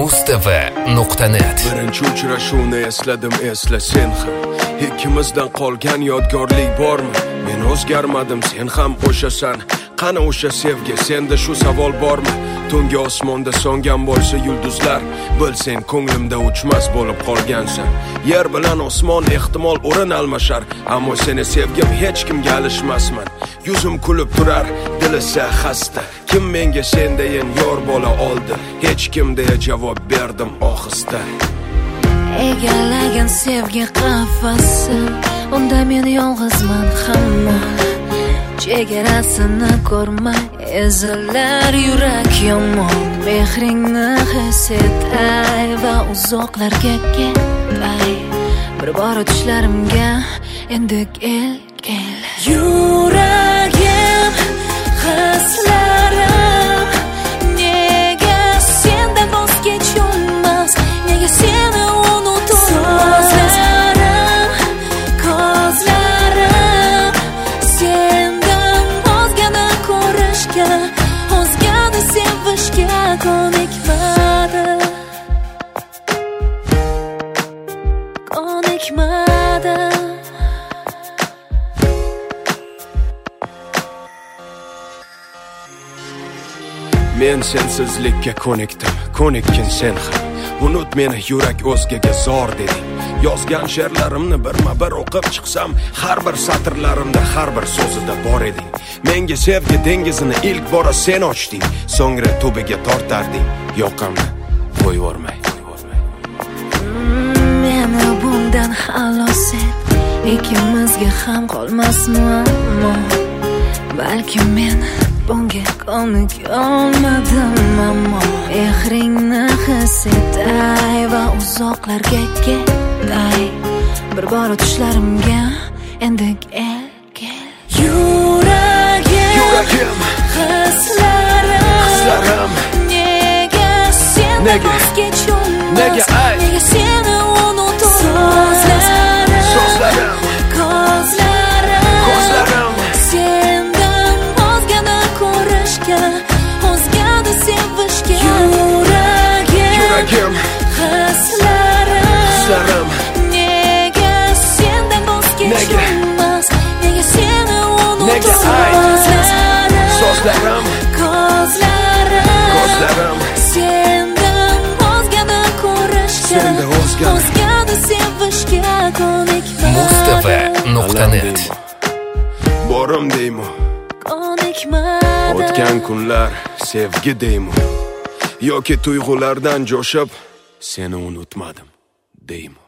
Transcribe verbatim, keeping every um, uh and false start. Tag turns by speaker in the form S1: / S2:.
S1: mustv nuqta net.
S2: Birinchi uchrashuvni esladim, esla sen ham. Ikkimizdan qolgan yodgorlik bormi? Men o'zgarmadim, sen ham o'shasan. Qani o'sha sevgi, senda shu savol bormi? Tungi osmonda so'ngan bo'lsa yulduzlar, bilsang ko'nglimda uchmas bo'lib qolgansan. Yer bilan osmon ehtimol o'rin almashar, ammo seni sevgim hech kimga alishmasman. Yuzim kulib turar, dil esa xasta. Kim menga sendayin yor bo'la oldi? Hech kim deya javob berdim ohista.
S3: Egallagan sevgi qafasi, unda men yolg'izman hamma. Chegarasini ko'rmay ezilar yurak yomon. Mehringni his etay va uzoqlarga ketay. Bir bor tushlarimga endi kel kel. Yuragim, hislarim, nega sendan voz kecholmas? Nega seni unutolmas? So'zlarim, ko'zlarim, sendan o'zgani ko'rishga, o'zgani sevishga ko'nikmadi, ko'nikmadi.
S2: Men sensizlikka ko'nikdim, ko'nikkin sen ham. Unut meni, yurak o'zgaga zor deding. Yozgan she'rlarimni birma-bir o'qib chiqsam, har bir satrlarimda, har bir so'zida bor eding. Menga sevgi dengizini ilk bora sen ochding, so'ngra tubiga tortarding. Yoqamni qo'yvormay.
S3: Meni bundan xalos et, ikkimizga ham qolmasmi ammo, balki men bunga ko'nik olmadim ammo. Mehringni his etay va uzoqlarga ketay. Bir bor tushlarimga endi kel kel. Yuragim,
S2: Yuragim,
S3: hislarim,
S2: hislarim,
S3: nega sendan voz kecholmas?
S2: Nega ay?
S3: Nega seni unutolmas? So'zlarim,
S2: so'zlarim,
S3: ko'zlarim,
S2: ko'zlarim,
S3: sendan o'zgani ko'rishga, o'zgani sevishga. Yuragim,
S2: yuragim,
S3: hislarim,
S2: hislarim,
S3: nega sendan voz kecholmas? Nega seni
S2: Nega ay?
S3: unutolmas?
S2: so'zlarim,
S3: Ko'zlarim,
S2: ko'zlarim,
S3: sendan o'zgani ko'rishga,
S2: Senda o'zgani.
S3: o'zgani sevishga ko'nikmadi,
S1: mustv nuqta net.
S2: borim deymi?
S3: ko'nikmadi.
S2: O'tgan kunlar sevgi deymi? Yoki tuyg'ulardan jo'shib seni unutmadim deymi?